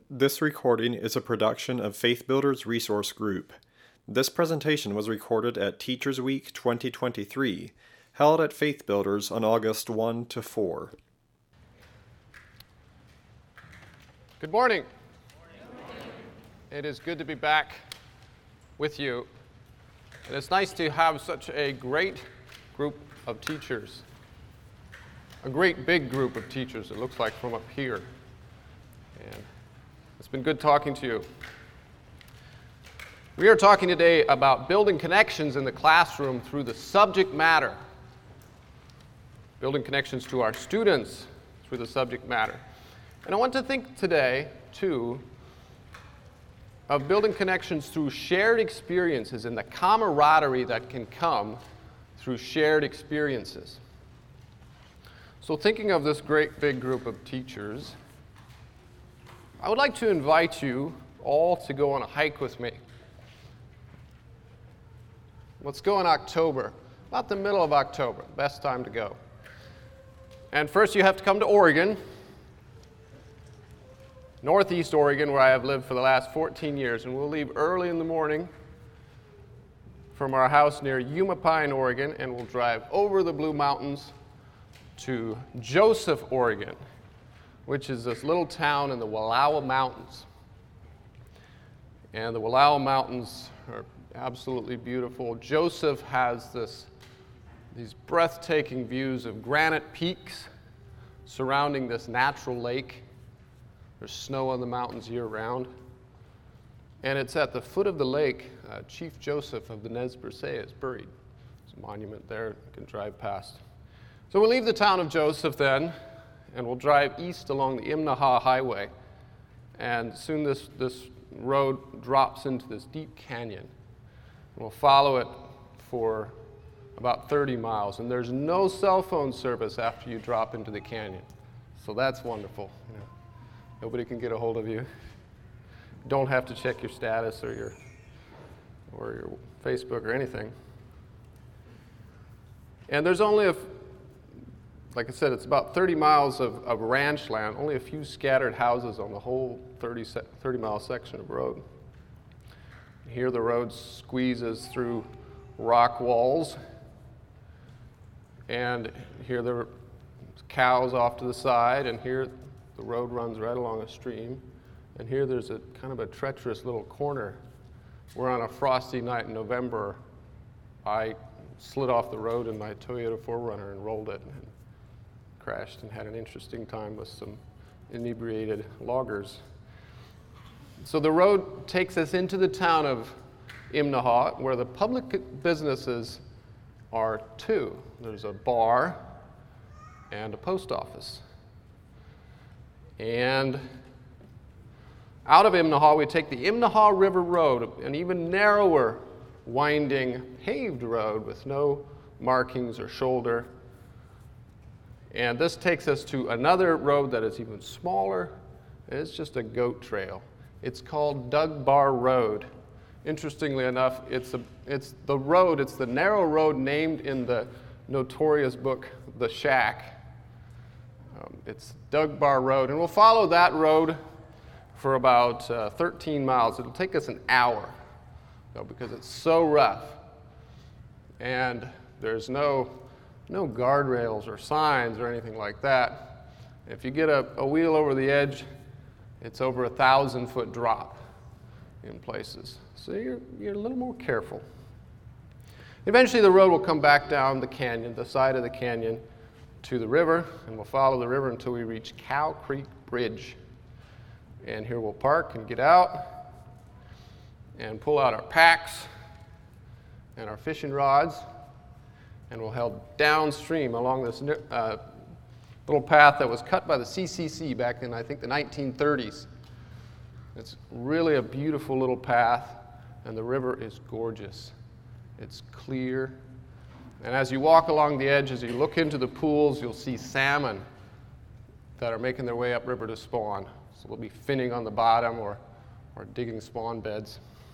This recording is a production of Faith Builders Resource Group. This presentation was recorded at Teachers Week 2023, held at Faith Builders on August 1 to 4. Good morning. It is good to be back with you. And it's nice to have such a great group of teachers. A great big group of teachers, it looks like from up here. And it's been good talking to you. We are talking today about building connections in the classroom through the subject matter. Building connections to our students through the subject matter. And I want to think today, too, of building connections through shared experiences and the camaraderie that can come through shared experiences. So thinking of this great big group of teachers, I would like to invite you all to go on a hike with me. Let's go in October, about the middle of October, best time to go. And first you have to come to Oregon, Northeast Oregon, where I have lived for the last 14 years, and we'll leave early in the morning from our house near Yuma Pine, Oregon, and we'll drive over the Blue Mountains to Joseph, Oregon, which is this little town in the Wallowa Mountains. And the Wallowa Mountains are absolutely beautiful. Joseph has these breathtaking views of granite peaks surrounding this natural lake. There's snow on the mountains year-round. And it's at the foot of the lake, Chief Joseph of the Nez Perce is buried. There's a monument there you can drive past. So we'll leave the town of Joseph then, and we'll drive east along the Imnaha Highway. And soon this road drops into this deep canyon. And we'll follow it for about 30 miles. And there's no cell phone service after you drop into the canyon. So that's wonderful. You know, nobody can get a hold of you. Don't have to check your status or your Facebook or anything. And there's only like I said, it's about 30 miles of ranch land, only a few scattered houses on the whole 30-mile section of road. Here the road squeezes through rock walls, and here there are cows off to the side, and here the road runs right along a stream, and here there's a kind of a treacherous little corner where on a frosty night in November, I slid off the road in my Toyota 4Runner and rolled it. And crashed and had an interesting time with some inebriated loggers. So the road takes us into the town of Imnaha, where the public businesses are two. There's a bar and a post office. And out of Imnaha, we take the Imnaha River Road, an even narrower, winding, paved road with no markings or shoulder. And this takes us to another road that is even smaller. It's just a goat trail. It's called Doug Bar Road. Interestingly enough, it's the narrow road named in the notorious book, The Shack. It's Doug Bar Road, and we'll follow that road for about 13 miles. It'll take us an hour, because it's so rough. And there's no guardrails or signs or anything like that. If you get a wheel over the edge, it's over 1,000-foot drop in places. So you're a little more careful. Eventually the road will come back down the canyon, the side of the canyon, to the river, and we'll follow the river until we reach Cow Creek Bridge. And here we'll park and get out and pull out our packs and our fishing rods, and we'll head downstream along this little path that was cut by the CCC back in, I think, the 1930s. It's really a beautiful little path, and the river is gorgeous. It's clear. And as you walk along the edge, as you look into the pools, you'll see salmon that are making their way upriver to spawn. So they'll be finning on the bottom or digging spawn beds.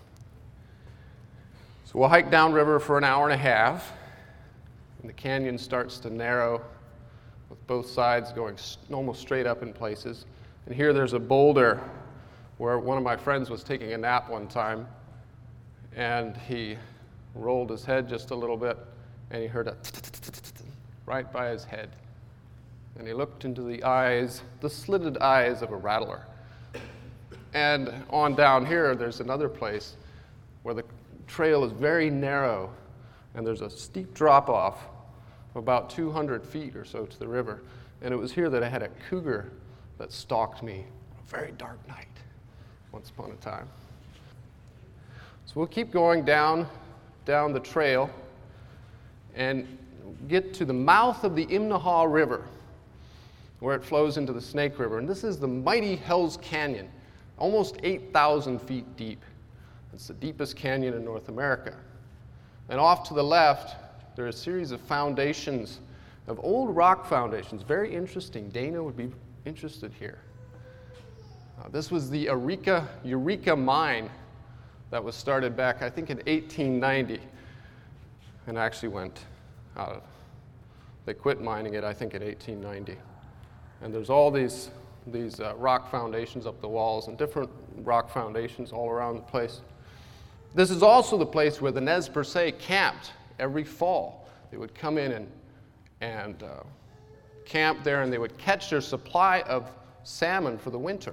So we'll hike downriver for an hour and a half. And the canyon starts to narrow with both sides going almost straight up in places. And here there's a boulder where one of my friends was taking a nap one time, and he rolled his head just a little bit, and he heard a right by his head. And he looked into the eyes, the slitted eyes of a rattler. And on down here, there's another place where the trail is very narrow, and there's a steep drop-off of about 200 feet or so to the river. And it was here that I had a cougar that stalked me on a very dark night, once upon a time. So we'll keep going down the trail and get to the mouth of the Imnaha River, where it flows into the Snake River. And this is the mighty Hell's Canyon, almost 8,000 feet deep. It's the deepest canyon in North America. And off to the left, there are a series of foundations, of old rock foundations. Very interesting. Dana would be interested here. This was the Eureka mine that was started back, I think, in 1890, and actually went out of. They quit mining it, I think, in 1890. And there's all these rock foundations up the walls and different rock foundations all around the place. This is also the place where the Nez Perce camped every fall. They would come in and camp there, and they would catch their supply of salmon for the winter.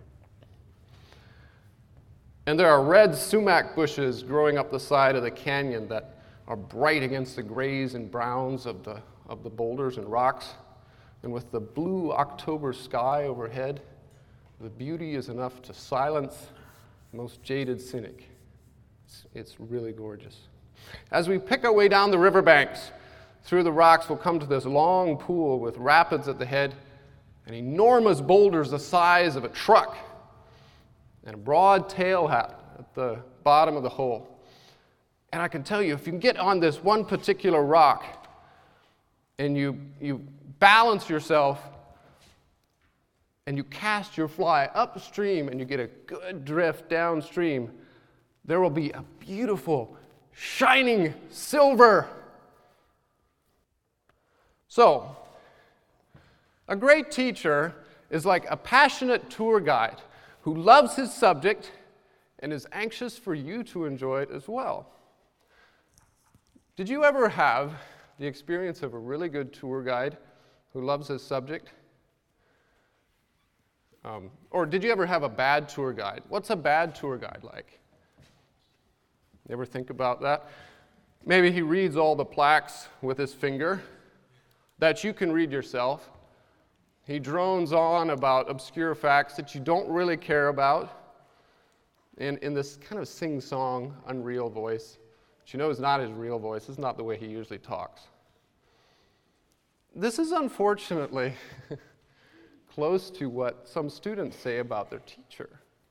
And there are red sumac bushes growing up the side of the canyon that are bright against the grays and browns of the boulders and rocks. And with the blue October sky overhead, the beauty is enough to silence the most jaded cynic. It's really gorgeous. As we pick our way down the riverbanks, through the rocks, we'll come to this long pool with rapids at the head and enormous boulders the size of a truck and a broad tail hat at the bottom of the hole. And I can tell you, if you can get on this one particular rock and you balance yourself and you cast your fly upstream and you get a good drift downstream, there will be a beautiful, shining silver. So, a great teacher is like a passionate tour guide who loves his subject and is anxious for you to enjoy it as well. Did you ever have the experience of a really good tour guide who loves his subject? Or did you ever have a bad tour guide? What's a bad tour guide like? You ever think about that? Maybe he reads all the plaques with his finger that you can read yourself. He drones on about obscure facts that you don't really care about in this kind of sing-song, unreal voice, which you know is not his real voice. It's not the way he usually talks. This is unfortunately close to what some students say about their teacher.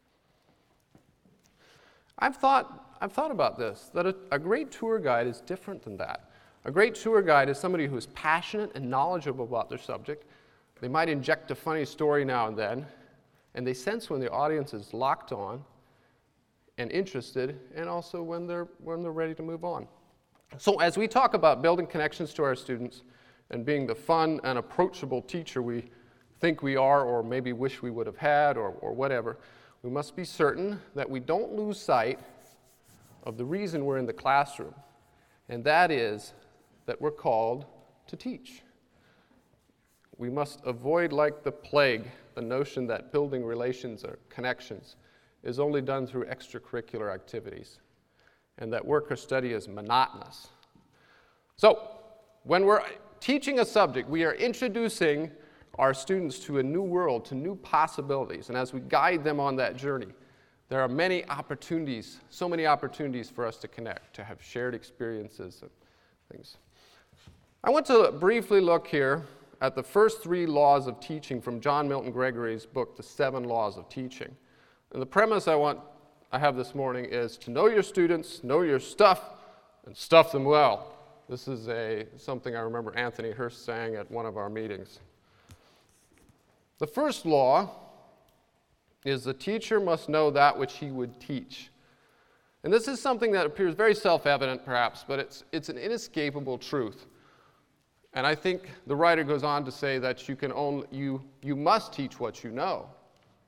I've thought about this, that a great tour guide is different than that. A great tour guide is somebody who is passionate and knowledgeable about their subject. They might inject a funny story now and then, and they sense when the audience is locked on and interested, and also when they're ready to move on. So as we talk about building connections to our students and being the fun and approachable teacher we think we are, or maybe wish we would have had, or whatever, we must be certain that we don't lose sight of the reason we're in the classroom, and that is that we're called to teach. We must avoid, like the plague, the notion that building relations or connections is only done through extracurricular activities, and that work or study is monotonous. So, when we're teaching a subject, we are introducing our students to a new world, to new possibilities, and as we guide them on that journey, there are many opportunities, so many opportunities for us to connect, to have shared experiences and things. I want to briefly look here at the first 3 laws of teaching from John Milton Gregory's book, The 7 Laws of Teaching. And the premise I have this morning is to know your students, know your stuff, and stuff them well. This is something I remember Anthony Hurst saying at one of our meetings. The first law is the teacher must know that which he would teach. And this is something that appears very self-evident, perhaps, but it's an inescapable truth. And I think the writer goes on to say that you must teach what you know.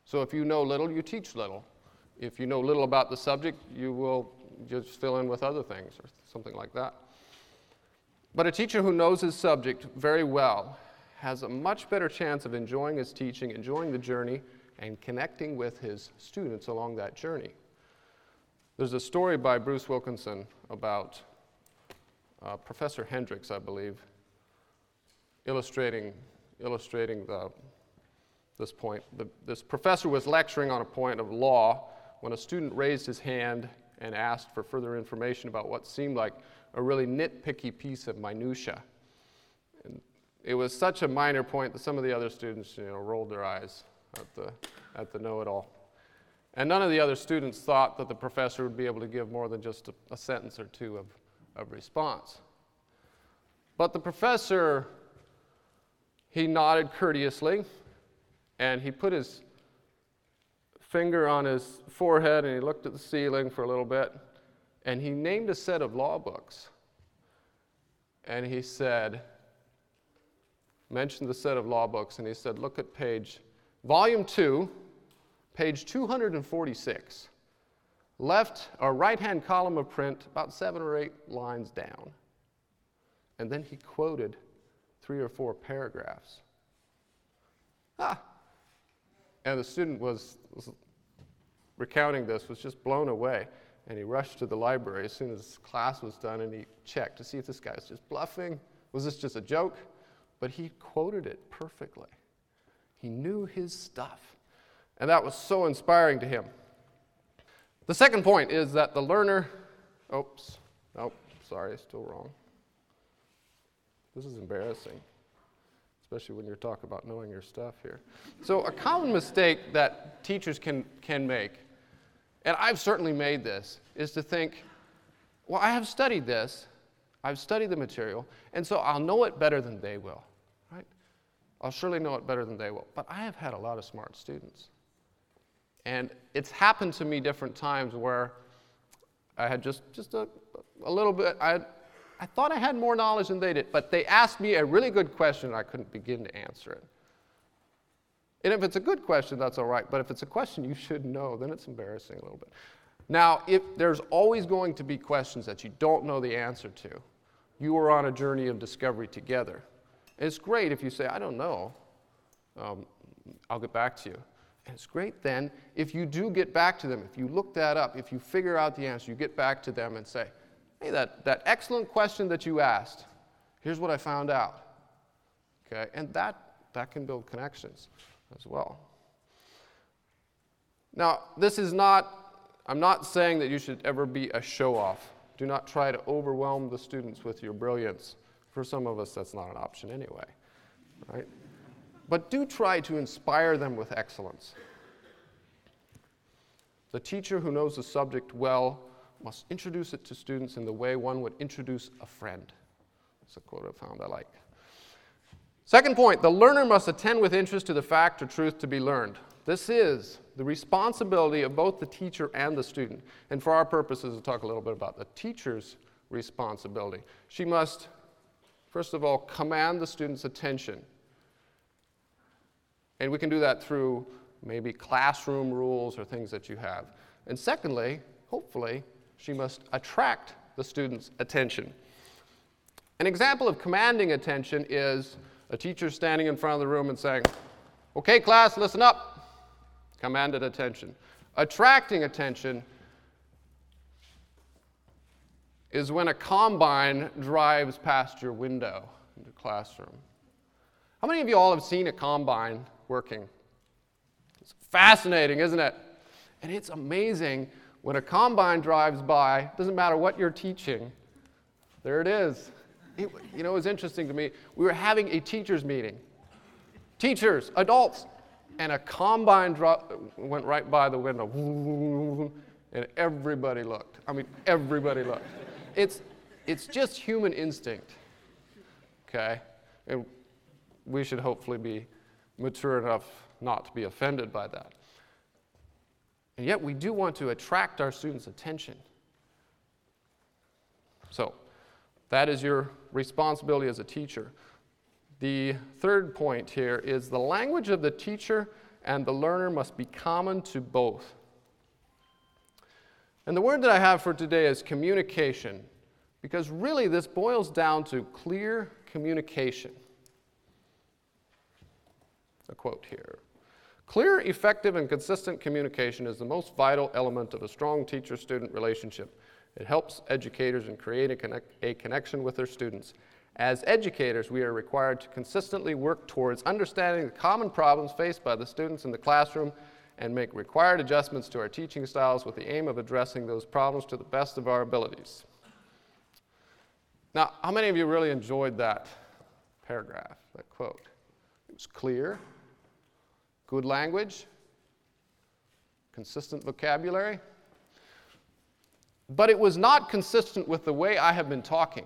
So if you know little, you teach little. If you know little about the subject, you will just fill in with other things or something like that. But a teacher who knows his subject very well has a much better chance of enjoying his teaching, enjoying the journey, and connecting with his students along that journey. There's a story by Bruce Wilkinson about Professor Hendricks, I believe, illustrating this point. This professor was lecturing on a point of law when a student raised his hand and asked for further information about what seemed like a really nitpicky piece of minutia. And it was such a minor point that some of the other students, rolled their eyes at the know-it-all. And none of the other students thought that the professor would be able to give more than just a sentence or two of response. But the professor, he nodded courteously, and he put his finger on his forehead, and he looked at the ceiling for a little bit, and he named a set of law books. And he mentioned the set of law books, and he said, look at volume 2, page 246, left or right-hand column of print, about 7 or 8 lines down. And then he quoted 3 or 4 paragraphs. And the student was recounting this, was just blown away. And he rushed to the library as soon as class was done, and he checked to see if this guy was just bluffing. Was this just a joke? But he quoted it perfectly. He knew his stuff. And that was so inspiring to him. The second point is that the learner, still wrong. This is embarrassing, especially when you're talking about knowing your stuff here. So a common mistake that teachers can make, and I've certainly made this, is to think, well, I have studied this, I've studied the material, and so I'll know it better than they will, right? I'll surely know it better than they will. But I have had a lot of smart students. And it's happened to me different times where I had just a little bit, I thought I had more knowledge than they did, but they asked me a really good question and I couldn't begin to answer it. And if it's a good question, that's all right, but if it's a question you should know, then it's embarrassing a little bit. Now, if there's always going to be questions that you don't know the answer to, you are on a journey of discovery together. And it's great if you say, I don't know, I'll get back to you. And it's great then if you do get back to them, if you look that up, if you figure out the answer, you get back to them and say, hey, that excellent question that you asked, here's what I found out. Okay, and that can build connections as well. Now, I'm not saying that you should ever be a show-off. Do not try to overwhelm the students with your brilliance. For some of us, that's not an option anyway, right? But do try to inspire them with excellence. The teacher who knows the subject well must introduce it to students in the way one would introduce a friend. That's a quote I found I like. Second point, the learner must attend with interest to the fact or truth to be learned. This is the responsibility of both the teacher and the student. And for our purposes, we'll talk a little bit about the teacher's responsibility. She must, first of all, command the student's attention. And we can do that through maybe classroom rules or things that you have. And secondly, hopefully, she must attract the student's attention. An example of commanding attention is a teacher standing in front of the room and saying, okay, class, listen up. Commanded attention. Attracting attention is when a combine drives past your window in the classroom. How many of you all have seen a combine working? It's fascinating, isn't it? And it's amazing when a combine drives by, doesn't matter what you're teaching, there it is. It was interesting to me. We were having a teachers' meeting. Teachers, adults, and a combine went right by the window. And everybody looked. I mean, everybody looked. It's just human instinct, okay? And we should hopefully be mature enough not to be offended by that. And yet we do want to attract our students' attention. So that is your responsibility as a teacher. The third point here is the language of the teacher and the learner must be common to both. And the word that I have for today is communication, because really this boils down to clear communication. A quote here. Clear, effective, and consistent communication is the most vital element of a strong teacher-student relationship. It helps educators in creating a connection with their students. As educators, we are required to consistently work towards understanding the common problems faced by the students in the classroom and make required adjustments to our teaching styles with the aim of addressing those problems to the best of our abilities. Now, how many of you really enjoyed that paragraph, that quote? It was clear, good language, consistent vocabulary, but it was not consistent with the way I have been talking.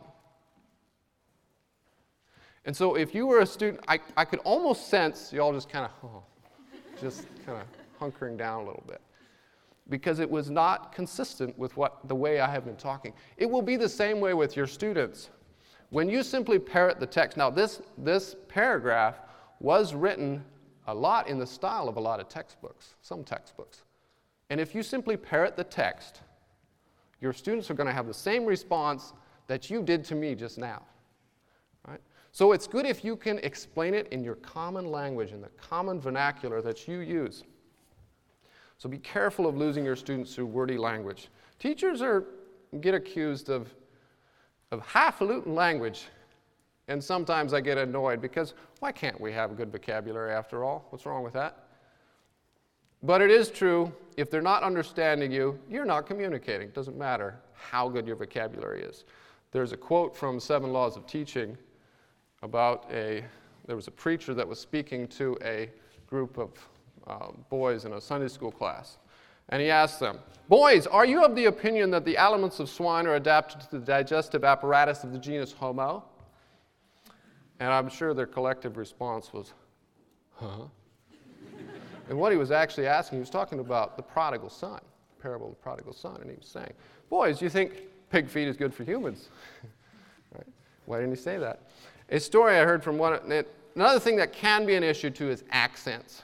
And so if you were a student, I could almost sense you all just kind of hunkering down a little bit, because it was not consistent with the way I have been talking. It will be the same way with your students. When you simply parrot the text, now this paragraph was written a lot in the style of a lot of textbooks, some textbooks. And if you simply parrot the text, your students are going to have the same response that you did to me just now. Right? So it's good if you can explain it in your common language, in the common vernacular that you use. So be careful of losing your students through wordy language. Teachers get accused of highfalutin language, and sometimes I get annoyed because why can't we have good vocabulary after all? What's wrong with that? But it is true, if they're not understanding you, you're not communicating. It doesn't matter how good your vocabulary is. There's a quote from 7 Laws of Teaching about there was a preacher that was speaking to a group of boys in a Sunday school class. And he asked them, "Boys, are you of the opinion that the aliments of swine are adapted to the digestive apparatus of the genus Homo?" And I'm sure their collective response was, "Huh?" And what he was actually asking, he was talking about the prodigal son, the parable of the prodigal son. And he was saying, "Boys, do you think pig feed is good for humans?" Right? Why didn't he say that? A story I heard from another thing that can be an issue too is accents.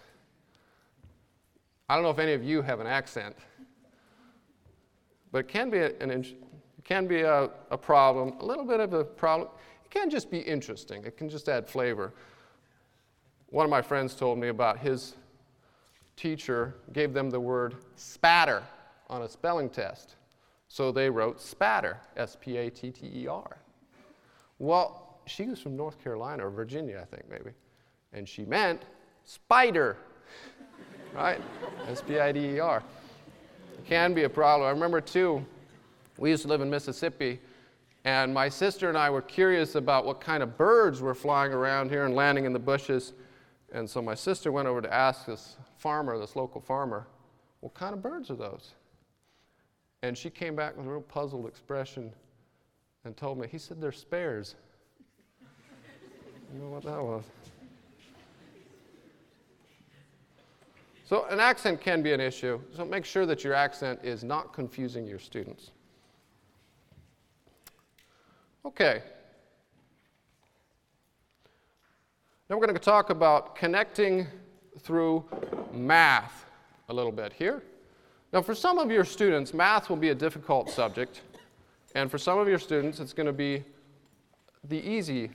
I don't know if any of you have an accent, but it can be a problem, a little bit of a problem. It can just be interesting. It can just add flavor. One of my friends told me about his teacher gave them the word spatter on a spelling test. So they wrote spatter, S-P-A-T-T-E-R. Well, she was from North Carolina or Virginia, I think maybe. And she meant spider, right? S-P-I-D-E-R. It can be a problem. I remember too, we used to live in Mississippi, and my sister and I were curious about what kind of birds were flying around here and landing in the bushes. And so my sister went over to ask this local farmer, "What kind of birds are those?" And she came back with a real puzzled expression and told me, he said, "They're spares." You know what that was? So an accent can be an issue, so make sure that your accent is not confusing your students. Okay. Now we're going to talk about connecting through math a little bit here. Now for some of your students, math will be a difficult subject, and for some of your students, it's going to be the easy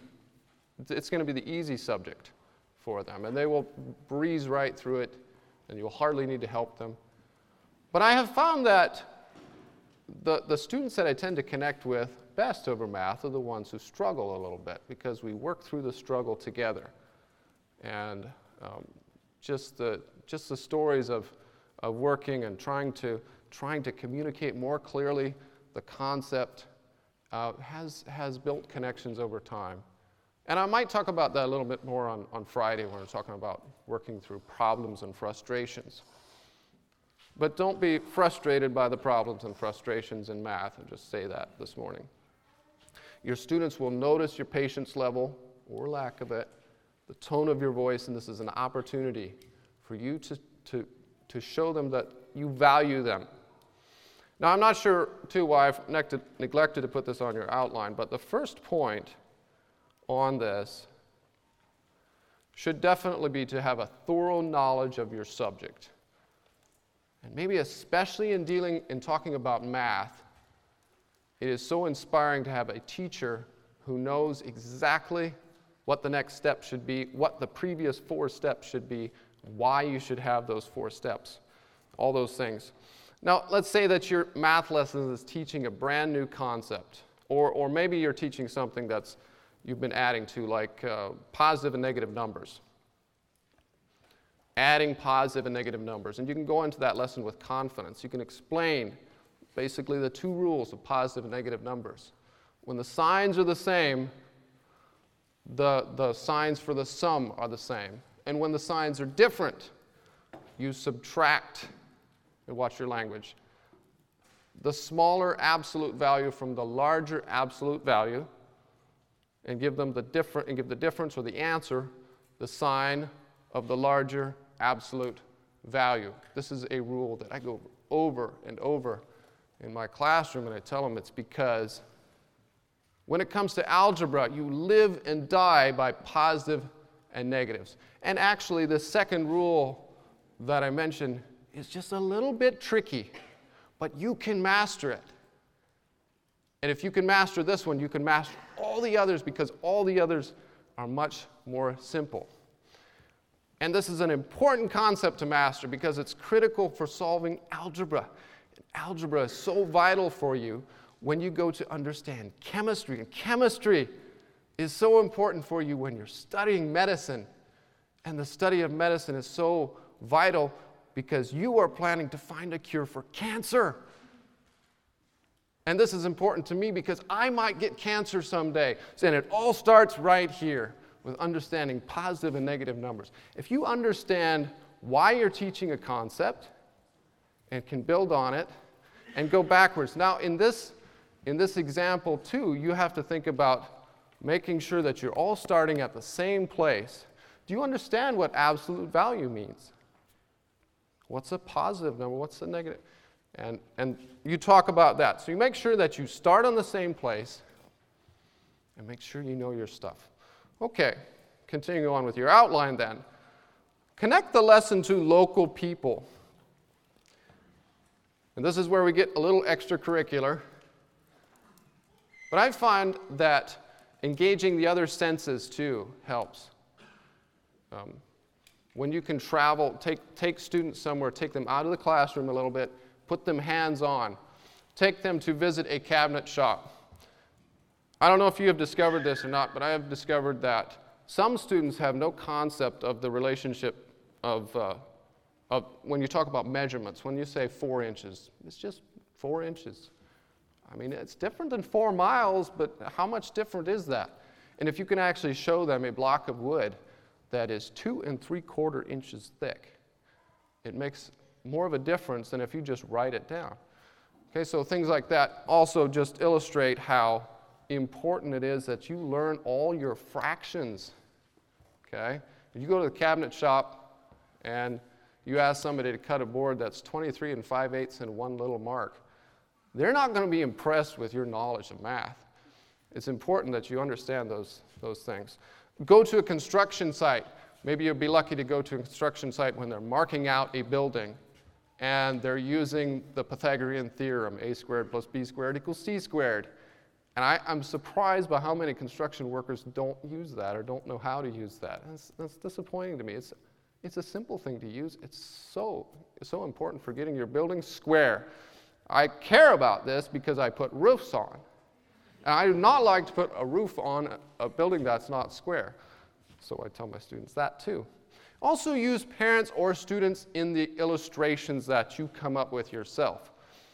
subject for them, and they will breeze right through it, and you'll hardly need to help them. But I have found that the students that I tend to connect with best over math are the ones who struggle a little bit, because we work through the struggle together. And just the stories of working and trying to communicate more clearly the concept has built connections over time. And I might talk about that a little bit more on Friday when we're talking about working through problems and frustrations. But don't be frustrated by the problems and frustrations in math, and just say that this morning. Your students will notice your patience level, or lack of it, the tone of your voice, and this is an opportunity for you to show them that you value them. Now, I'm not sure, too, why I've neglected to put this on your outline, but the first point on this should definitely be to have a thorough knowledge of your subject. And maybe especially in talking about math, it is so inspiring to have a teacher who knows exactly what the next step should be, what the previous 4 steps should be, why you should have those 4 steps, all those things. Now, let's say that your math lesson is teaching a brand new concept, or maybe you're teaching something that's you've been adding to, like positive and negative numbers. Adding positive and negative numbers. And you can go into that lesson with confidence. You can explain basically the 2 rules of positive and negative numbers. When the signs are the same, the signs for the sum are the same. And when the signs are different, you subtract, and watch your language, the smaller absolute value from the larger absolute value, and give the difference or the answer, the sign of the larger absolute value. This is a rule that I go over and over in my classroom, and I tell them it's because when it comes to algebra, you live and die by positive and negatives. And actually, the second rule that I mentioned is just a little bit tricky, but you can master it. And if you can master this one, you can master all the others, because all the others are much more simple. And this is an important concept to master because it's critical for solving algebra. Algebra is so vital for you when you go to understand chemistry. And chemistry is so important for you when you're studying medicine. And the study of medicine is so vital because you are planning to find a cure for cancer. And this is important to me because I might get cancer someday. And it all starts right here with understanding positive and negative numbers. If you understand why you're teaching a concept and can build on it and go backwards. Now, in this example, too, you have to think about making sure that you're all starting at the same place. Do you understand what absolute value means? What's a positive number? What's a negative? And you talk about that. So you make sure that you start on the same place and make sure you know your stuff. Okay, continuing on with your outline then. Connect the lesson to local people. And this is where we get a little extracurricular. But I find that engaging the other senses too helps. When you can travel, take students somewhere, take them out of the classroom a little bit, put them hands-on. Take them to visit a cabinet shop. I don't know if you have discovered this or not, but I have discovered that some students have no concept of the relationship of when you talk about measurements. When you say 4 inches, it's just 4 inches. I mean, it's different than 4 miles, but how much different is that? And if you can actually show them a block of wood that is 2 3/4 inches thick, it makes more of a difference than if you just write it down. Okay, so things like that also just illustrate how important it is that you learn all your fractions. Okay? If you go to the cabinet shop and you ask somebody to cut a board that's 23 5/8 and 1 little mark, they're not going to be impressed with your knowledge of math. It's important that you understand those things. Go to a construction site. Maybe you'll be lucky to go to a construction site when they're marking out a building and they're using the Pythagorean theorem, a squared plus b squared equals c squared. And I'm surprised by how many construction workers don't use that or don't know how to use that. That's disappointing to me. It's a simple thing to use. It's so important for getting your building square. I care about this because I put roofs on. And I do not like to put a roof on a building that's not square. So I tell my students that too. Also use parents or students in the illustrations that you come up with yourself.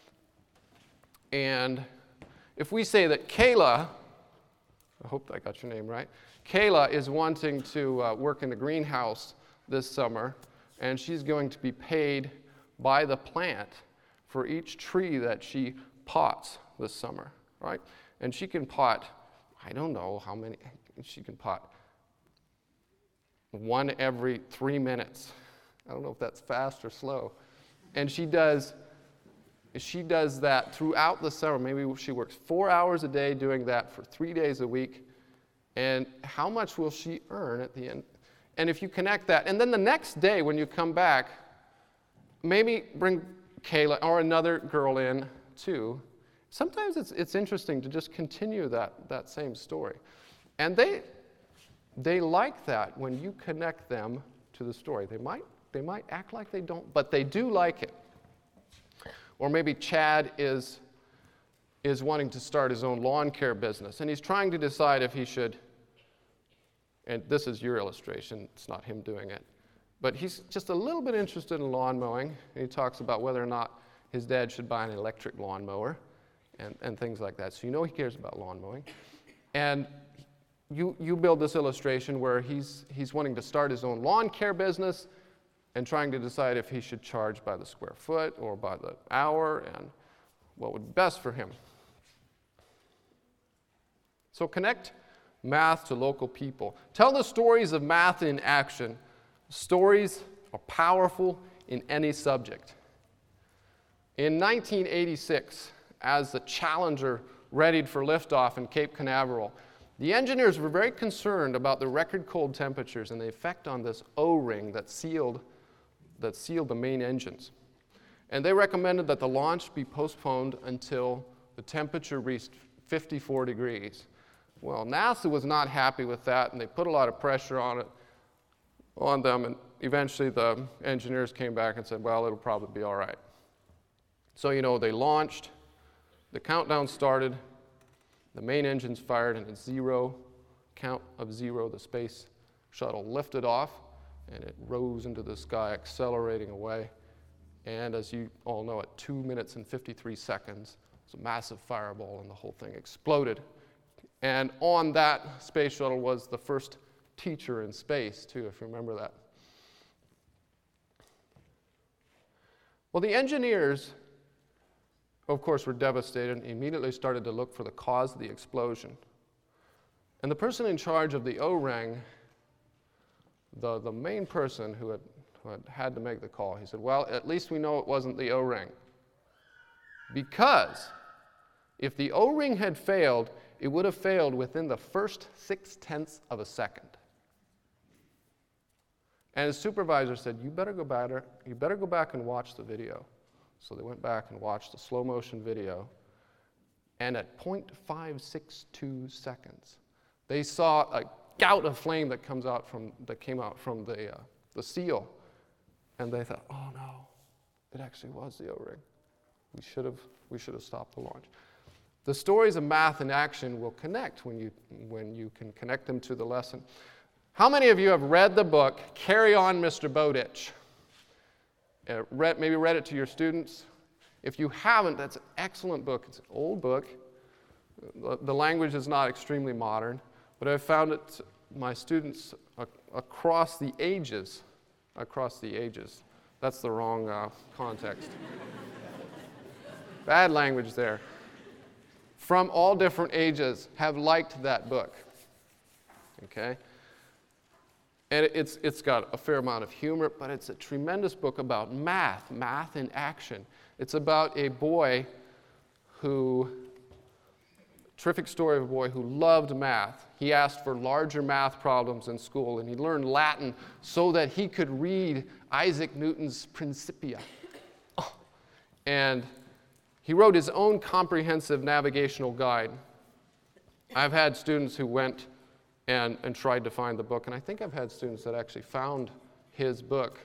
And if we say that Kayla, I hope I got your name right, Kayla is wanting to work in the greenhouse this summer, and she's going to be paid by the plant for each tree that she pots this summer, right? And she can pot, I don't know how many, she can pot 1 every 3 minutes. I don't know if that's fast or slow. And she does that throughout the summer. Maybe she works 4 hours a day doing that for 3 days a week. And how much will she earn at the end? And if you connect that, and then the next day when you come back, maybe bring Kayla or another girl in too. Sometimes it's interesting to just continue that same story. And they like that when you connect them to the story. They might act like they don't, but they do like it. Or maybe Chad is wanting to start his own lawn care business, and he's trying to decide if he should, and this is your illustration, it's not him doing it, but he's just a little bit interested in lawn mowing, and he talks about whether or not his dad should buy an electric lawn mower and things like that. So you know he cares about lawn mowing. And you build this illustration where he's wanting to start his own lawn care business and trying to decide if he should charge by the square foot or by the hour and what would be best for him. So connect math to local people. Tell the stories of math in action. Stories are powerful in any subject. In 1986, as the Challenger readied for liftoff in Cape Canaveral, the engineers were very concerned about the record cold temperatures and the effect on this O-ring that sealed the main engines. And they recommended that the launch be postponed until the temperature reached 54 degrees. Well, NASA was not happy with that, and they put a lot of pressure on them, and eventually the engineers came back and said, well, it'll probably be all right. So, they launched, the countdown started, the main engines fired, and at count of zero, the space shuttle lifted off, and it rose into the sky, accelerating away. And as you all know, at 2 minutes and 53 seconds, it was a massive fireball, and the whole thing exploded. And on that space shuttle was the first teacher in space, too, if you remember that. Well, the engineers, of course, were devastated and immediately started to look for the cause of the explosion. And the person in charge of the O-ring, the main person who had to make the call, he said, well, at least we know it wasn't the O-ring. Because if the O-ring had failed, it would have failed within the first 0.6 of a second. And his supervisor said, you better go back and watch the video. So they went back and watched the slow motion video, and at 0.562 seconds, they saw a gout of flame that came out from the seal, and they thought, oh no, it actually was the O-ring. We should have stopped the launch. The stories of math in action will connect when you can connect them to the lesson. How many of you have read the book Carry On, Mr. Bowditch? Maybe read it to your students. If you haven't, that's an excellent book. It's an old book. The language is not extremely modern, but I've found it my students across the ages. That's the wrong context. Bad language there. From all different ages have liked that book. Okay? And it's got a fair amount of humor, but it's a tremendous book about math in action. It's about a boy terrific story of a boy who loved math. He asked for larger math problems in school, and he learned Latin so that he could read Isaac Newton's Principia. And he wrote his own comprehensive navigational guide. I've had students who went and tried to find the book. And I think I've had students that actually found his book,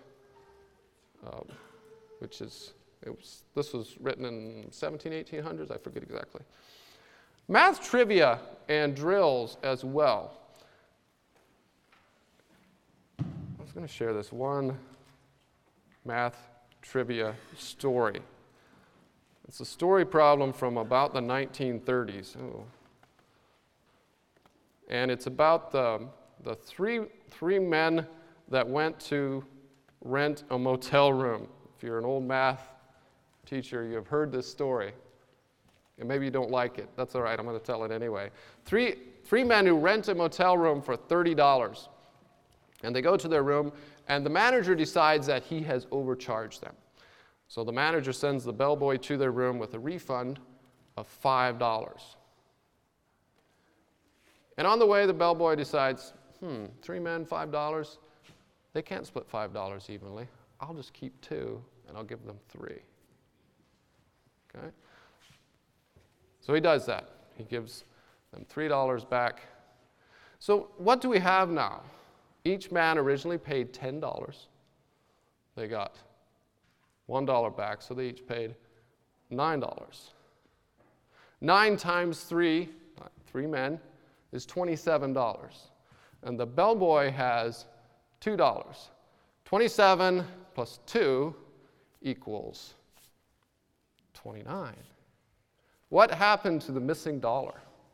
this was written in 1800s, I forget exactly. Math trivia and drills as well. I was going to share this one math trivia story. It's a story problem from about the 1930s. And it's about the three men that went to rent a motel room. If you're an old math teacher, you've heard this story. And maybe you don't like it. That's all right, I'm going to tell it anyway. Three men who rent a motel room for $30. And they go to their room, and the manager decides that he has overcharged them. So the manager sends the bellboy to their room with a refund of $5. And on the way, the bellboy decides, 3 men, $5. They can't split $5 evenly. I'll just keep 2, and I'll give them 3. Okay? So he does that. He gives them $3 back. So what do we have now? Each man originally paid $10. They got $1 back, so they each paid $9. 9 times 3, 3 men, is $27. And the bellboy has $2. 27 plus 2 equals 29. What happened to the missing dollar?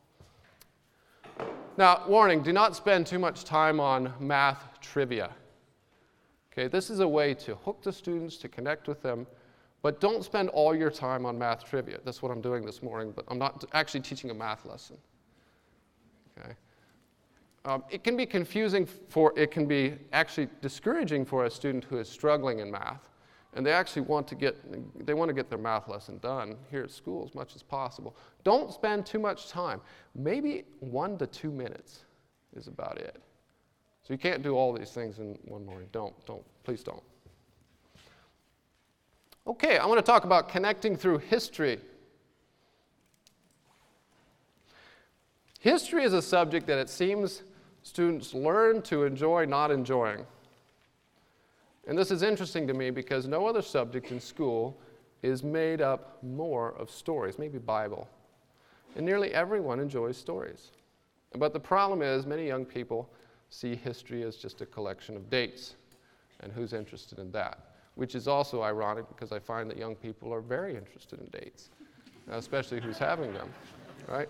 Now, warning, do not spend too much time on math trivia. Okay, this is a way to hook the students, to connect with them, but don't spend all your time on math trivia. That's what I'm doing this morning, but I'm not actually teaching a math lesson. Okay. It can be confusing it can be actually discouraging for a student who is struggling in math, and they actually want to get their math lesson done here at school as much as possible. Don't spend too much time. Maybe 1 to 2 minutes is about it. So you can't do all these things in one morning. Please don't. Okay, I want to talk about connecting through history. History is a subject that it seems students learn to enjoy not enjoying. And this is interesting to me because no other subject in school is made up more of stories, maybe Bible. And nearly everyone enjoys stories. But the problem is many young people see history as just a collection of dates. And who's interested in that? Which is also ironic because I find that young people are very interested in dates, especially who's having them, right?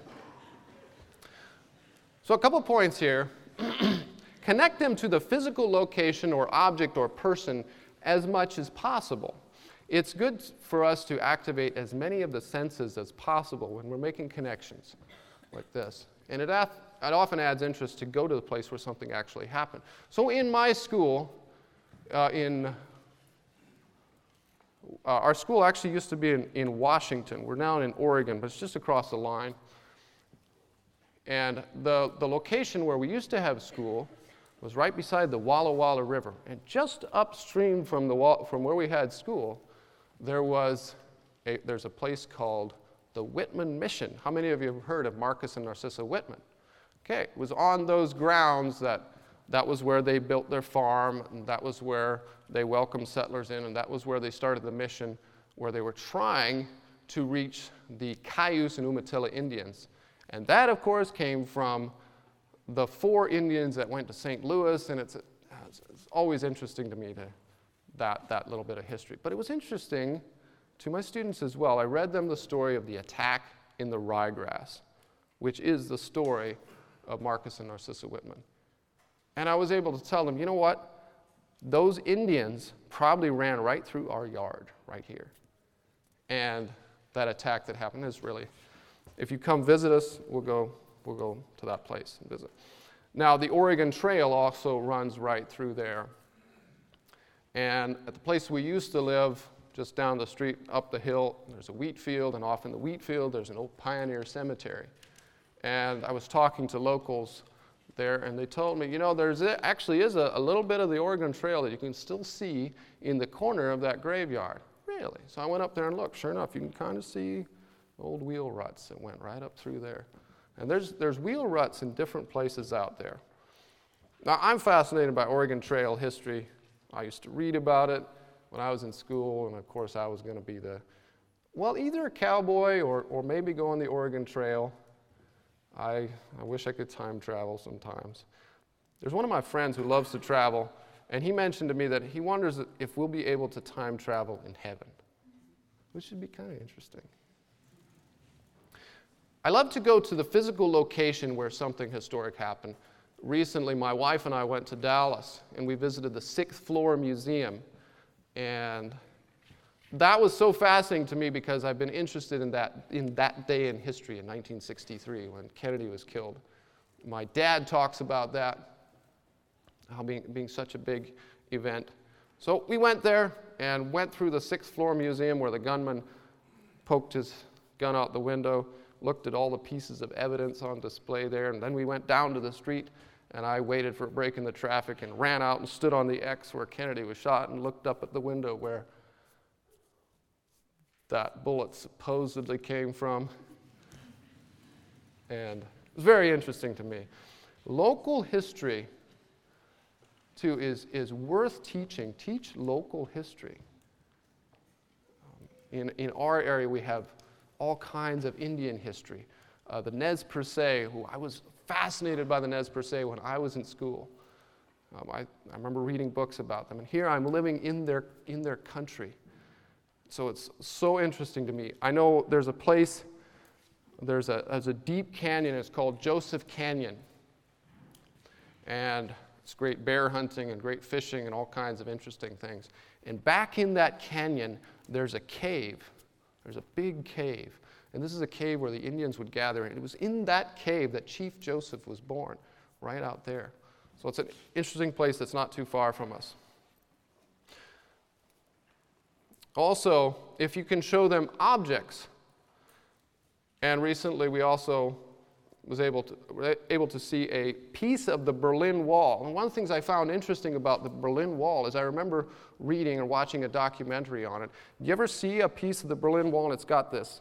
So a couple points here. Connect them to the physical location or object or person as much as possible. It's good for us to activate as many of the senses as possible when we're making connections like this. And it often adds interest to go to the place where something actually happened. So in my school, our school actually used to be in Washington. We're now in Oregon, but it's just across the line. And the location where we used to have school was right beside the Walla Walla River. And just upstream from where we had school, there's a place called the Whitman Mission. How many of you have heard of Marcus and Narcissa Whitman? Okay, it was on those grounds that was where they built their farm, and that was where they welcomed settlers in, and that was where they started the mission, where they were trying to reach the Cayuse and Umatilla Indians. And that, of course, came from the 4 Indians that went to St. Louis, and it's always interesting to me that little bit of history. But it was interesting to my students as well. I read them the story of the attack in the ryegrass, which is the story of Marcus and Narcissa Whitman. And I was able to tell them, you know what? Those Indians probably ran right through our yard right here. And that attack that happened is really, if you come visit us, we'll go to that place and visit. Now, the Oregon Trail also runs right through there. And at the place we used to live, just down the street, up the hill, there's a wheat field, and off in the wheat field, there's an old pioneer cemetery. And I was talking to locals there, and they told me, you know, actually is a little bit of the Oregon Trail that you can still see in the corner of that graveyard. Really? So I went up there and looked. Sure enough, you can kind of see old wheel ruts that went right up through there. And there's wheel ruts in different places out there. Now, I'm fascinated by Oregon Trail history. I used to read about it when I was in school, and of course I was going to be either a cowboy or maybe go on the Oregon Trail. I wish I could time travel sometimes. There's one of my friends who loves to travel, and he mentioned to me that he wonders if we'll be able to time travel in heaven, which would be kind of interesting. I love to go to the physical location where something historic happened. Recently, my wife and I went to Dallas, and we visited the 6th floor museum. And that was so fascinating to me because I've been interested in that day in history in 1963 when Kennedy was killed. My dad talks about that, how being such a big event. So we went there and went through the 6th floor museum where the gunman poked his gun out the window, looked at all the pieces of evidence on display there, and then we went down to the street And I waited for a break in the traffic and ran out and stood on the X where Kennedy was shot and looked up at the window where that bullet supposedly came from. And it was very interesting to me. Local history, too, is worth teaching. Teach local history. In our area, we have all kinds of Indian history. The Nez Perce, who I was fascinated by the Nez Perce when I was in school. I remember reading books about them. And here I'm living in their country. So it's so interesting to me. I know there's a place, there's a deep canyon. It's called Joseph Canyon. And it's great bear hunting and great fishing and all kinds of interesting things. And back in that canyon, there's a cave. There's a big cave. And this is a cave where the Indians would gather. And it was in that cave that Chief Joseph was born, right out there. So it's an interesting place that's not too far from us. Also, if you can show them objects, and recently we also was able to see a piece of the Berlin Wall. And one of the things I found interesting about the Berlin Wall is I remember reading and watching a documentary on it. Do you ever see a piece of the Berlin Wall and it's got this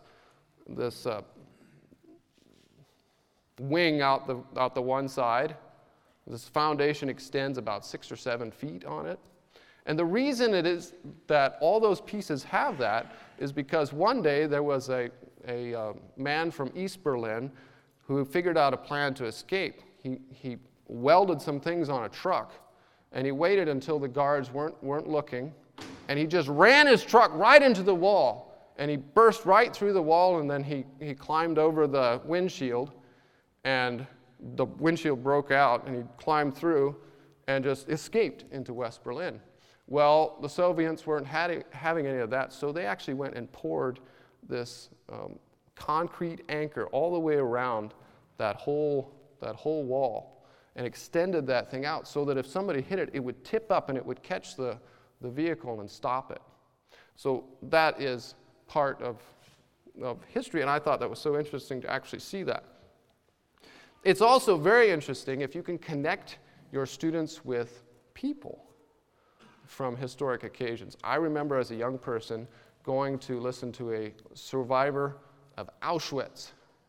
wing out the one side? This foundation extends about 6 or 7 feet on it. And the reason it is that all those pieces have that is because one day there was a man from East Berlin who figured out a plan to escape. He welded some things on a truck, and he waited until the guards weren't looking, and he just ran his truck right into the wall, and he burst right through the wall, and then he climbed over the windshield, and the windshield broke out, and he climbed through and just escaped into West Berlin. Well, the Soviets weren't having any of that, so they actually went and poured this concrete anchor all the way around that whole wall and extended that thing out so that if somebody hit it, it would tip up and it would catch the vehicle and stop it. So that is part of history, and I thought that was so interesting to actually see that. It's also very interesting if you can connect your students with people from historic occasions. I remember as a young person going to listen to a survivor of Auschwitz.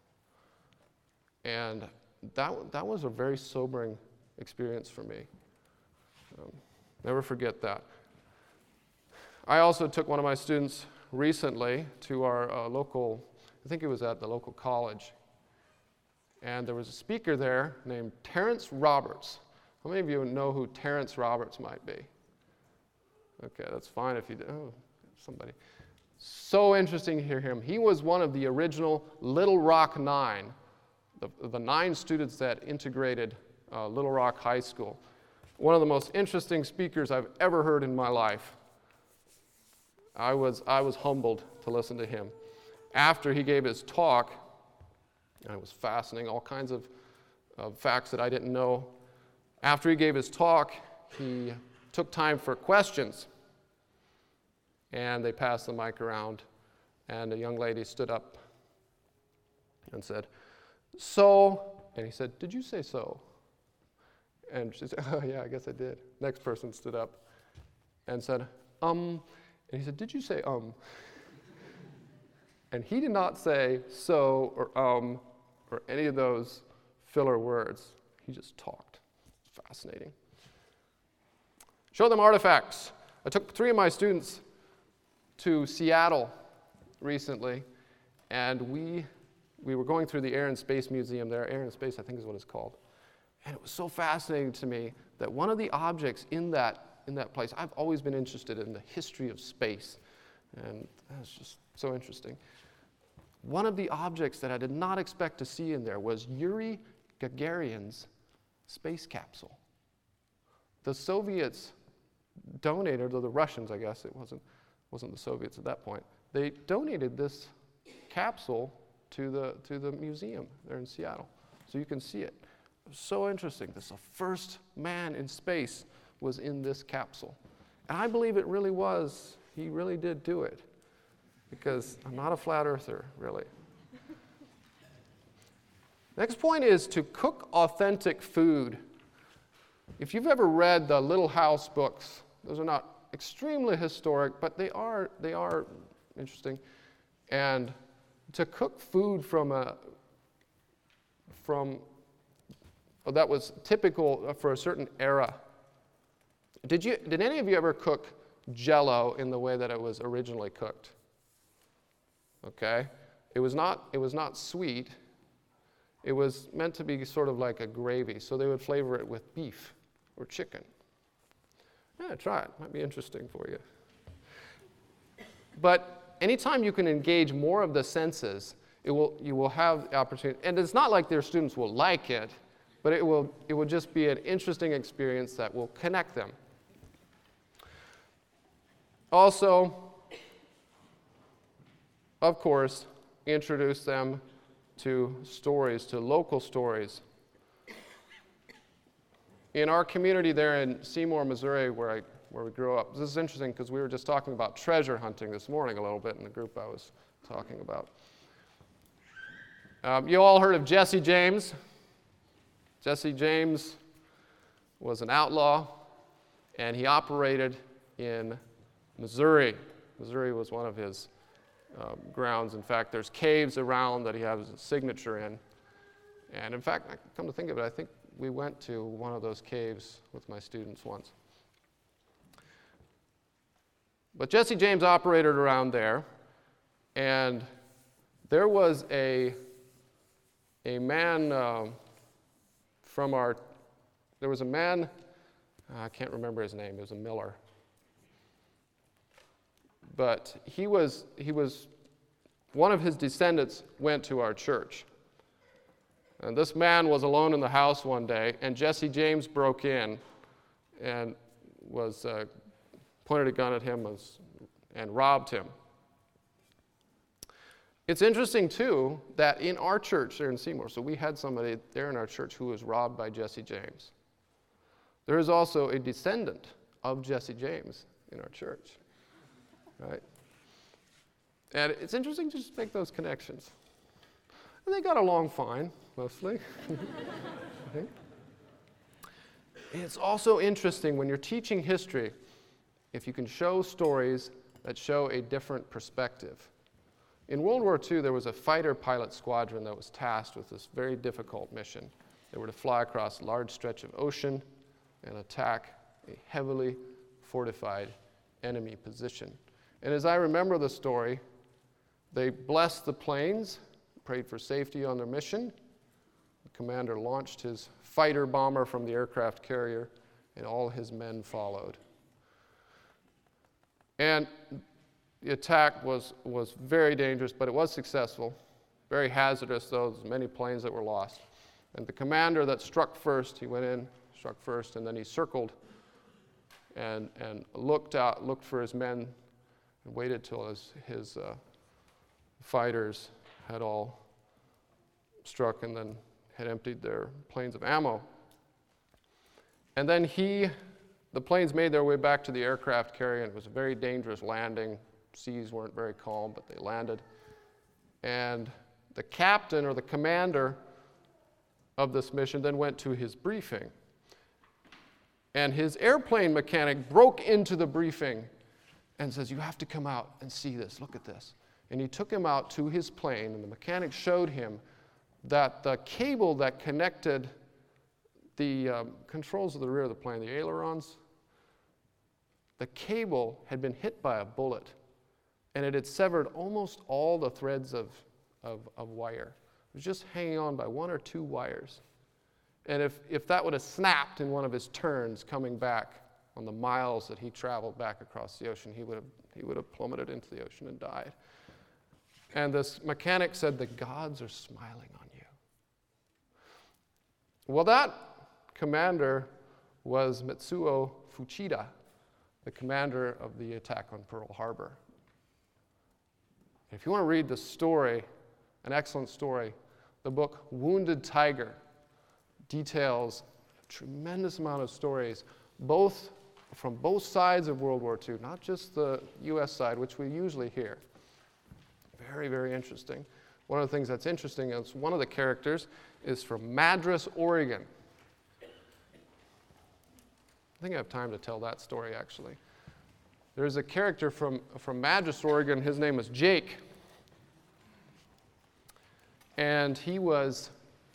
And that was a very sobering experience for me. Never forget that. I also took one of my students recently to our local, I think it was at the local college. And there was a speaker there named Terrence Roberts. How many of you know who Terrence Roberts might be? Okay, that's fine if you do. Oh, somebody. So interesting to hear him. He was one of the original Little Rock Nine, the 9 students that integrated Little Rock High School. One of the most interesting speakers I've ever heard in my life. I was humbled to listen to him. After he gave his talk, and it was fascinating, all kinds of facts that I didn't know. After he gave his talk, he took time for questions. And they passed the mic around, and a young lady stood up and said, "So," and he said, "Did you say so?" And she said, "Oh, yeah, I guess I did." Next person stood up and said, and he said, "Did you say, And he did not say so or any of those filler words. He just talked. Fascinating. Show them artifacts. I took 3 of my students to Seattle recently, and we were going through the Air and Space Museum there. Air and Space, I think is what it's called. And it was so fascinating to me that one of the objects in that place, I've always been interested in the history of space, and that's just so interesting. One of the objects that I did not expect to see in there was Yuri Gagarin's space capsule. The Soviets donated, or the Russians, I guess, it wasn't the Soviets at that point. They donated this capsule to the museum there in Seattle, so you can see it. It was so interesting. The first man in space was in this capsule, and I believe it really was. He really did do it, because I'm not a flat earther, really. Next point is to cook authentic food. If you've ever read the Little House books, those are not extremely historic, but they are interesting. And to cook food that was typical for a certain era. Did any of you ever cook Jell-O in the way that it was originally cooked? Okay, it was not sweet. It was meant to be sort of like a gravy, so they would flavor it with beef or chicken. Yeah, try it. Might be interesting for you. But anytime you can engage more of the senses, you will have the opportunity. And it's not like their students will like it, but it will just be an interesting experience that will connect them. Also, of course, introduce them to stories, to local stories. In our community there in Seymour, Missouri, where we grew up, this is interesting because we were just talking about treasure hunting this morning a little bit in the group I was talking about. You all heard of Jesse James. Jesse James was an outlaw, and he operated in Missouri. Missouri was one of his grounds. In fact, there's caves around that he has a signature in. And in fact, come to think of it, I think we went to one of those caves with my students once. But Jesse James operated around there, and there was a man there was a man, I can't remember his name, it was a miller. But he was one of his descendants went to our church. And this man was alone in the house one day, and Jesse James broke in and was pointed a gun at him and robbed him. It's interesting, too, that in our church there in Seymour, so we had somebody there in our church who was robbed by Jesse James. There is also a descendant of Jesse James in our church. Right? And it's interesting to just make those connections. And they got along fine, mostly. Okay. It's also interesting when you're teaching history, if you can show stories that show a different perspective. In World War II, there was a fighter pilot squadron that was tasked with this very difficult mission. They were to fly across a large stretch of ocean and attack a heavily fortified enemy position. And as I remember the story, they blessed the planes, prayed for safety on their mission. The commander launched his fighter bomber from the aircraft carrier, and all his men followed. And the attack was very dangerous, but it was successful. Very hazardous, though. There's many planes that were lost. And the commander that struck first, he went in, struck first, and then he circled and looked for his men and waited till his fighters had all struck and then had emptied their planes of ammo. And then the planes made their way back to the aircraft carrier, and it was a very dangerous landing. Seas weren't very calm, but they landed. And the captain or the commander of this mission then went to his briefing. And his airplane mechanic broke into the briefing and says, "You have to come out and see this. Look at this." And he took him out to his plane, and the mechanic showed him that the cable that connected the controls of the rear of the plane, the ailerons, the cable had been hit by a bullet, and it had severed almost all the threads of wire. It was just hanging on by one or two wires. And if that would have snapped in one of his turns coming back on the miles that he traveled back across the ocean, he would have plummeted into the ocean and died. And this mechanic said, "The gods are smiling on you." Well, that commander was Mitsuo Fuchida, the commander of the attack on Pearl Harbor. If you want to read the story, an excellent story, the book Wounded Tiger details a tremendous amount of stories, from both sides of World War II, not just the U.S. side, which we usually hear. Very, very interesting. One of the things that's interesting is one of the characters is from Madras, Oregon. I think I have time to tell that story, actually. There's a character from Madras, Oregon. His name was Jake. And he was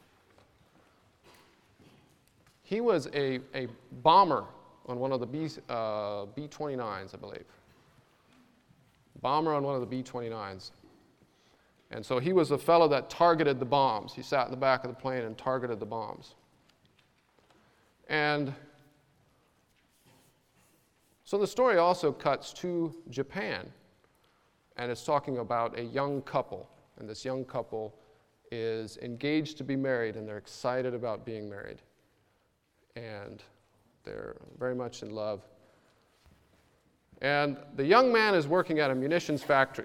a bomber on one of the B-29s, I believe. Bomber on one of the B-29s. And so he was the fellow that targeted the bombs. He sat in the back of the plane and targeted the bombs. And so the story also cuts to Japan, and it's talking about a young couple. And this young couple is engaged to be married, and they're excited about being married. And they're very much in love. And the young man is working at a munitions factory.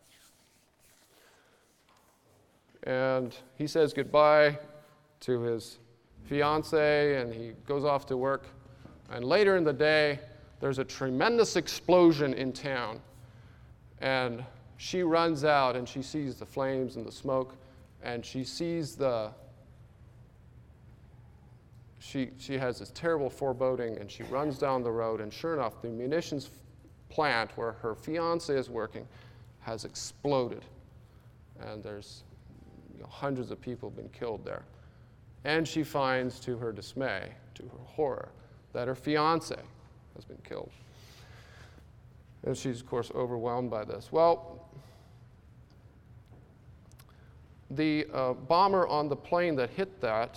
And he says goodbye to his fiancée, and he goes off to work. And later in the day, there's a tremendous explosion in town. And she runs out, and she sees the flames and the smoke, and she sees she has this terrible foreboding, and she runs down the road, and sure enough, the munitions plant where her fiancé is working has exploded. And there's hundreds of people have been killed there. And she finds, to her dismay, to her horror, that her fiancé has been killed. And she's, of course, overwhelmed by this. Well, the bomber on the plane that hit that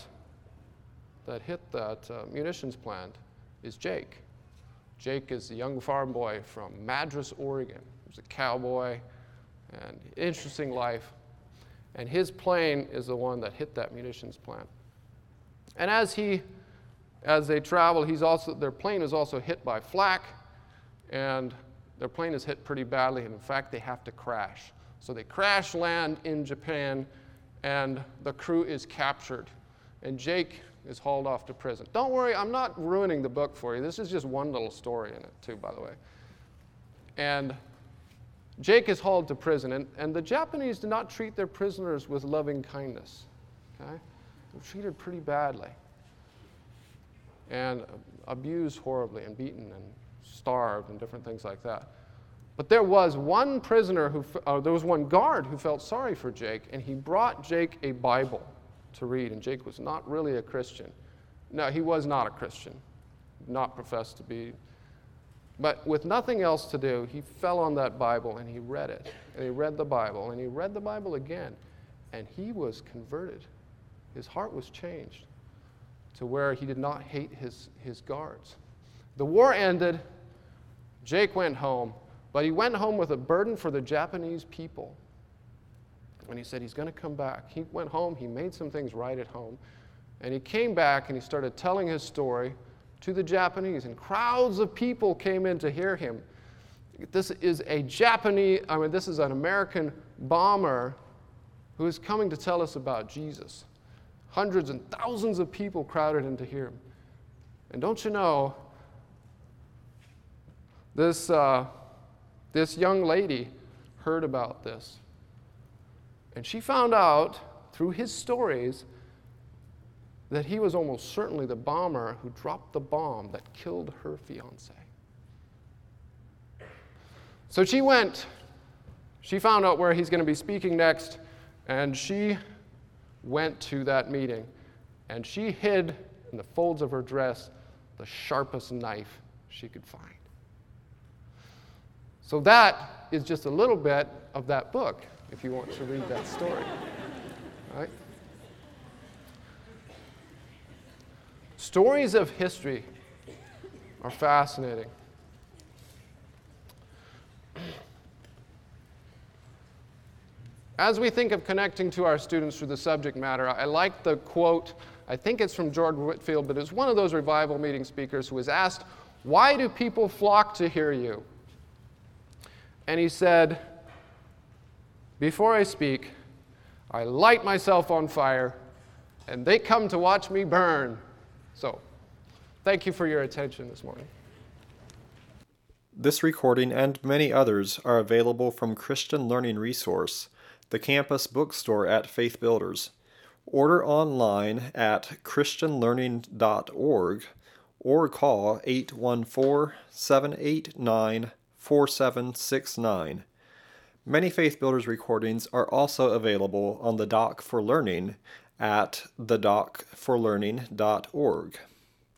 munitions plant is Jake. Jake is a young farm boy from Madras, Oregon. He was a cowboy, and interesting life. And his plane is the one that hit that munitions plant. And as they travel, their plane is also hit by flak, and their plane is hit pretty badly, and in fact, they have to crash. So they crash land in Japan, and the crew is captured. And Jake is hauled off to prison. Don't worry, I'm not ruining the book for you. This is just one little story in it, too, by the way. And Jake is hauled to prison, and the Japanese do not treat their prisoners with loving kindness. Okay? They're treated pretty badly, and abused horribly, and beaten, and starved, and different things like that. But there was one guard who felt sorry for Jake, and he brought Jake a Bible to read, and Jake was not really a Christian. No, he was not a Christian, not professed to be. But with nothing else to do, he fell on that Bible and he read it. And he read the Bible and he read the Bible again. And he was converted. His heart was changed to where he did not hate his guards. The war ended. Jake went home. But he went home with a burden for the Japanese people. And he said he's going to come back. He went home. He made some things right at home. And he came back and he started telling his story to the Japanese, and crowds of people came in to hear him. This is an American bomber who is coming to tell us about Jesus. Hundreds and thousands of people crowded in to hear him. And don't you know, this young lady heard about this. And she found out through his stories that he was almost certainly the bomber who dropped the bomb that killed her fiancé. So she found out where he's going to be speaking next, and she went to that meeting, and she hid in the folds of her dress the sharpest knife she could find. So that is just a little bit of that book, if you want to read that story. All right? Stories of history are fascinating. As we think of connecting to our students through the subject matter, I like the quote, I think it's from George Whitefield, but it's one of those revival meeting speakers who was asked, "Why do people flock to hear you?" And he said, "Before I speak, I light myself on fire, and they come to watch me burn." So, thank you for your attention this morning. This recording and many others are available from Christian Learning Resource, the campus bookstore at Faith Builders. Order online at christianlearning.org or call 814-789-4769. Many Faith Builders recordings are also available on the Dock for Learning at thedocforlearning.org.